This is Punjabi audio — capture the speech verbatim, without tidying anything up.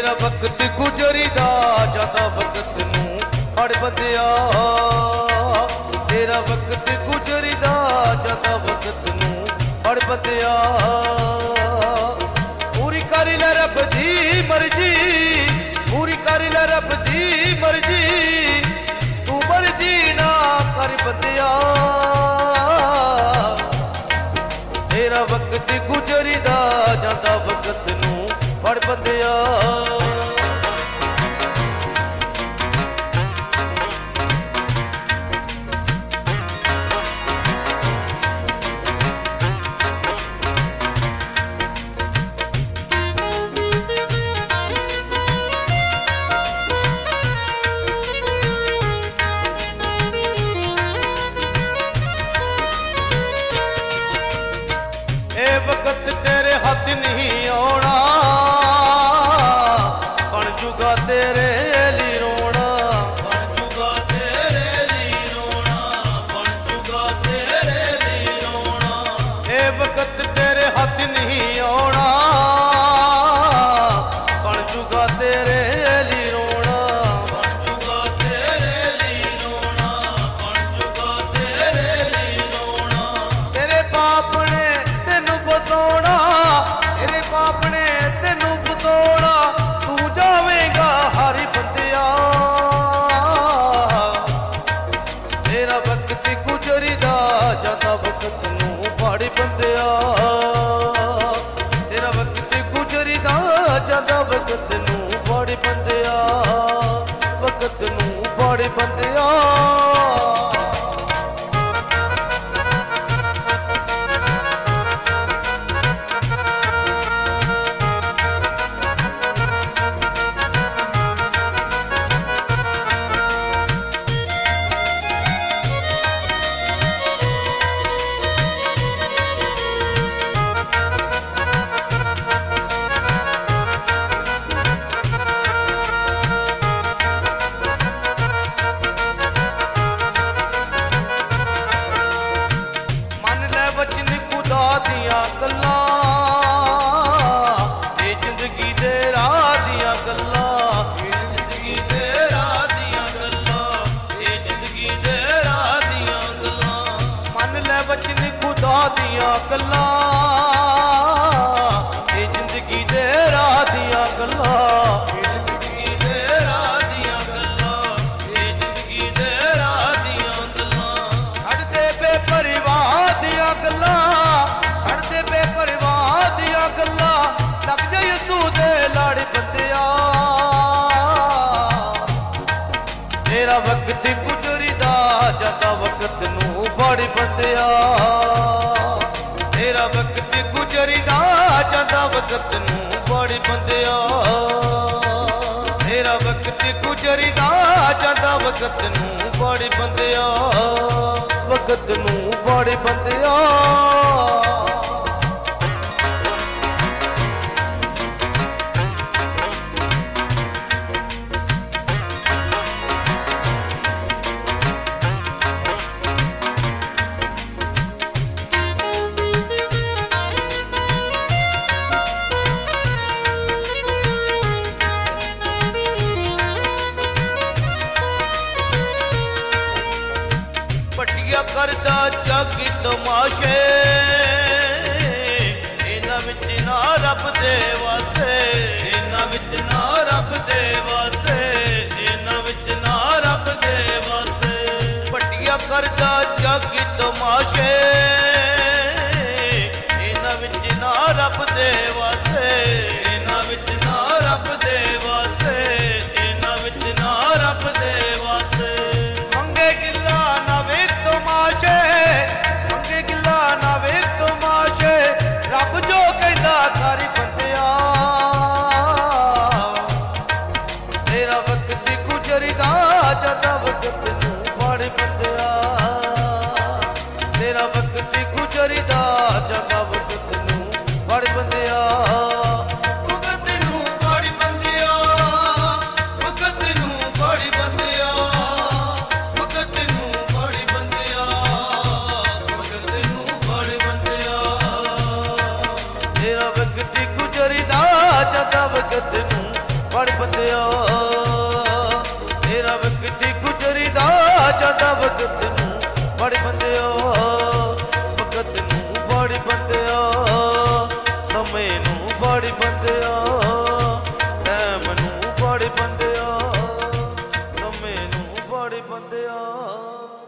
ਤੇਰਾ ਵਕਤ ਗੁਜ਼ਰਦਾ ਜਾਂਦਾ ਵਕਤ ਨੂੰ ਫੜ ਬੰਦਿਆ ਤੇਰਾ ਵਕਤ ਗੁਜ਼ਰਦਾ ਜਾਂਦਾ ਵਕਤ ਨੂੰ ਫੜ ਬੰਦਿਆ ਪੂਰੀ ਕਰ ਲੈ ਰੱਬ ਦੀ ਮਰਜ਼ੀ ਪੂਰੀ ਕਰ ਲੈ ਰੱਬ ਦੀ ਮਰਜ਼ੀ ਤੂੰ ਮਰਜ਼ੀ ਨਾ ਕਰ ਬੰਦਿਆ ਤੇਰਾ ਵਕਤ ਗੁਜ਼ਰਦਾ ਜਾਂਦਾ ਵਕਤ ਨੂੰ ਫੜ ਬੰਦਿਆ ਇਹ ਵਕਤ ਤੇਰੇ ਹੱਥ ਨਹੀਂ ਆਉਣਾ ਬਣ ਜੂਗਾ ਤੇਰੇ ਲਈ ਰੋਣਾ ਬਣ ਜੂਗਾ ਤੇਰੇ ਲਈ ਰੋਣਾ ਬਣ ਜੂਗਾ ਤੇਰੇ ਲਈ ਰੋਣਾ ਇਹ ਵਕਤ ਤੇਰੇ ਹੱਥ ਨਹੀਂ ਆਉਣਾ ਬਣ ਜੂਗਾ ਤੇਰੇ ਲਈ ਰੋਣਾ ਬਣ ਜੂਗਾ ਤੇਰੇ ਲਈ ਰੋਣਾ ਬਣ ਜੂਗਾ ਤੇਰੇ ਲਈ ਰੋਣਾ ਤੇਰੇ ਬਾਪ ਨੇ ਬਤਾਉਣਾ ਤੇਰੇ ਬਾਪ ਨੇ ਤੈਨੂੰ ਬਤਾਉਣਾ ਤੂੰ ਜਾਵੇਂਗਾ ਹਰੀ ਬੰਦਿਆ ਤੇਰਾ ਵਕਤ ਗੁਜ਼ਰਦਾ ਜਾਂਦਾ ਵਕਤ ਨੂੰ ਫੜ ਬੰਦਿਆ ਤੇਰਾ ਵਕਤ ਗੁਜ਼ਰਦਾ ਜਾਂਦਾ ਵਕਤ ਨੂੰ ਫੜ ਬੰਦਿਆ ਵਕਤ ਨੂੰ ਫੜ ਬੰਦਿਆ ਵਚਨ ਖੁਦਾ ਦੀਆਂ ਗੱਲਾਂ ਇਹ ਜ਼ਿੰਦਗੀ ਦੇ ਰਾਹ ਦੀਆਂ ਗੱਲਾਂ ਇਹ ਜ਼ਿੰਦਗੀ ਦੇ ਰਾਹ ਦੀਆਂ ਗੱਲਾਂ ਇਹ ਜ਼ਿੰਦਗੀ ਦੇ ਰਾਹ ਦੀਆਂ ਗੱਲਾਂ ਮੰਨ ਲੈ ਵਚਨ ਖੁਦਾ ਦੀਆਂ ਗੱਲਾਂ ਇਹ ਜ਼ਿੰਦਗੀ ਦੇ ਰਾਹ ਦੀਆਂ ਗੱਲਾਂ ਇਹ ਜ਼ਿੰਦਗੀ ਦੇ ਰਾਹ ਦੀਆਂ ਗੱਲਾਂ ਇਹ ਜ਼ਿੰਦਗੀ ਦੇ ਰਾਹ ਦੀਆਂ ਗੱਲਾਂ ਛੱਡ ਦੇ ਬੇਪਰਵਾਹ ਦੀਆਂ ਗੱਲਾਂ ਛੱਡ ਦੇ ਬੇਪਰਵਾਹ ਦੀਆਂ ਗੱਲਾਂ ਲੱਗ ਜਾ ਯਿਸੂ ਦੇ ਲੜ ਬੰਦਿਆ ਤੇਰਾ ਵਕਤ ਗੁਜ਼ਰਦਾ ਜਾਂਦਾ ਵਕਤ ਨੂੰ ਫੜ ਬੰਦਿਆ ਤੇਰਾ ਵਕਤ ਗੁਜ਼ਰਦਾ ਜਾਂਦਾ ਵਕਤ ਨੂੰ ਫੜ ਬੰਦਿਆ ਤੇਰਾ ਵਕਤ ਗੁਜ਼ਰਦਾ ਜਾਂਦਾ ਵਕਤ ਨੂੰ ਫੜ ਬੰਦਿਆ ਵਕਤ ਨੂੰ ਫੜ ਬੰਦਿਆ ਵੱਡੀਆਂ ਕਰਦਾ ਜੱਗ ਤਮਾਸ਼ੇ ਇਹਨਾਂ ਵਿੱਚ ਨਾ ਰੱਬ ਦੇ ਵਾਸੇ ਇਹਨਾਂ ਵਿੱਚ ਨਾ ਰੱਬ ਦੇ ਵਾਸੇ ਇਹਨਾਂ ਵਿੱਚ ਨਾ ਰੱਬ ਦੇ ਵਾਸੇ ਵੱਡੀਆਂ ਕਰਦਾ ਜੱਗ ਤਮਾਸ਼ੇ ਇਹਨਾਂ ਵਿੱਚ ਨਾ ਰੱਬ ਦੇ ਵਾਸੇ ਇਹਨਾਂ ਵਿੱਚ ਨਾ ਰੱਬ ਦੇ ਵਾਸੇ ਇਹਨਾਂ ਵਿੱਚ ਨਾ ਰੱਬ ਦੇ ਵਾਸੇ ਮੰਗੇ ਗਿੱਲਾ ਨਾ ਵੇਖ ਤਮਾਸ਼ੇ ਮੰਗੇ ਗਿੱਲਾ ਨਾ ਵੇਖ ਤਮਾਸ਼ੇ ਰੱਬ ਜੋ ਕਹਿੰਦਾ ਕਰ ਬੰਦਿਆ ਭਗਤ ਨੂੰ ਬੜੀ ਬੰਦਿਓ, ਭਗਤ ਨੂੰ ਬੜੀ ਬੰਦਿਓ, ਸਮੇਂ ਨੂੰ ਬੜੀ ਬੰਦਿਓ, ਟਾਈਮ ਨੂੰ ਬੜੀ ਬੰਦਿਓ, ਸਮੇਂ ਨੂੰ ਬੜੀ ਬੰਦਿਓ।